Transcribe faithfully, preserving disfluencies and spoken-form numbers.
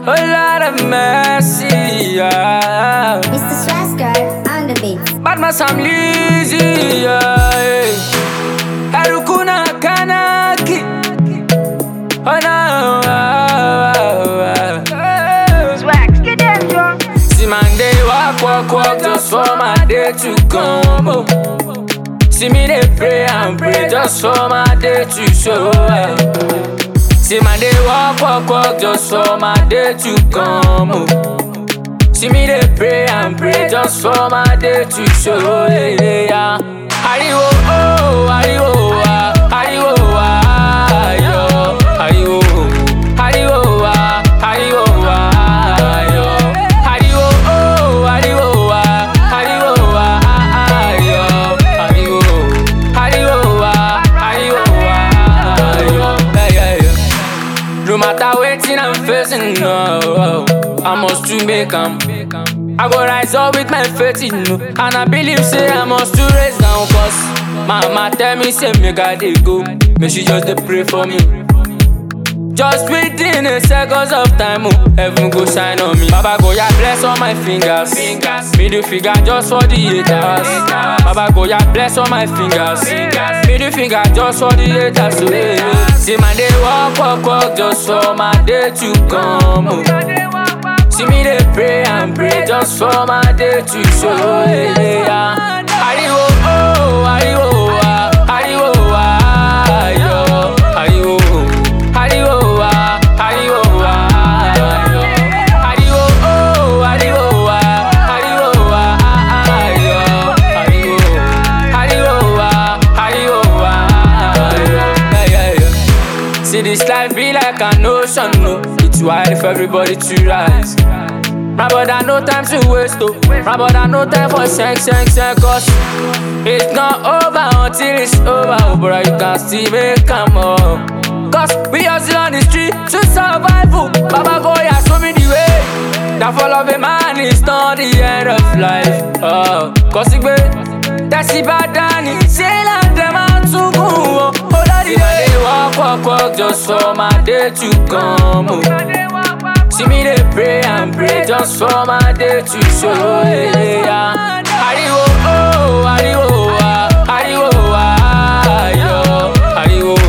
a lot of mercy, yeah. Mister Swasker on the beat. Batman Sam Lizzy, yeah. Harukuna Kanaki. Oh no. Swags, get them drunk. See man, they walk, walk, walk just for my day to come. Oh. See me, they pray and pray just for my day to show up. See man, they walk, walk, walk just for my day to come. Oh. See me, they pray and pray just for my day to show. Yeah. Hariwo, oh, hariwo, ah, hariwo, ah, yo, hariwo, hariwo, ah, hariwo, ah, yo, hariwo, oh, hariwo, ah, hariwo, ah, yo, hariwo, hariwo, ah, hariwo, ah, yo, yeah, yeah, yeah. No matter wetin I'm facing, no, I must to make 'em. I go rise up with my faith in you, and I believe say I must to raise down. Cause mama tell me say make I dey go, make she just dey pray for me. Just within a seconds of time, oh, heaven go shine on me. Baba go ya bless all my fingers, fingers. Middle finger just for the haters. Baba go ya bless all my fingers, fingers. Middle finger just for the haters. So, yeah. See my day walk, walk, walk just for my day to come. Oh. See me they pray and pray just for my day to show. Yeah. Hariwo, oh, hariwo, ah, hariwo, ah, yo, hariwo, hariwo, ah, hariwo, ah, yo, hariwo, oh, hariwo, ah, hariwo, ah, yo, hariwo, hariwo, ah, hariwo, ah, yo. Yeah, yeah, yeah. See this life be like an ocean, no. It's wide for everybody to rise. My brother, no time to waste, oh. My brother, no time for sex, sex, sex. Cause it's not over until it's over, oh, bro. You can still make 'em up. Cause we hustle on the street to survive, oh. Baba go, yeah, show me the way. That fall of a man is not the end of life, oh. Cause it way, that's the bad Danny. Say like them out to go, oh. Oh, Lordy, they walk, walk, walk just for my day to come, oh. See me they pray and pray just for my day to show. Yeah. Hariwo, oh, hariwo, ah, hariwo, ah, yo, hariwo,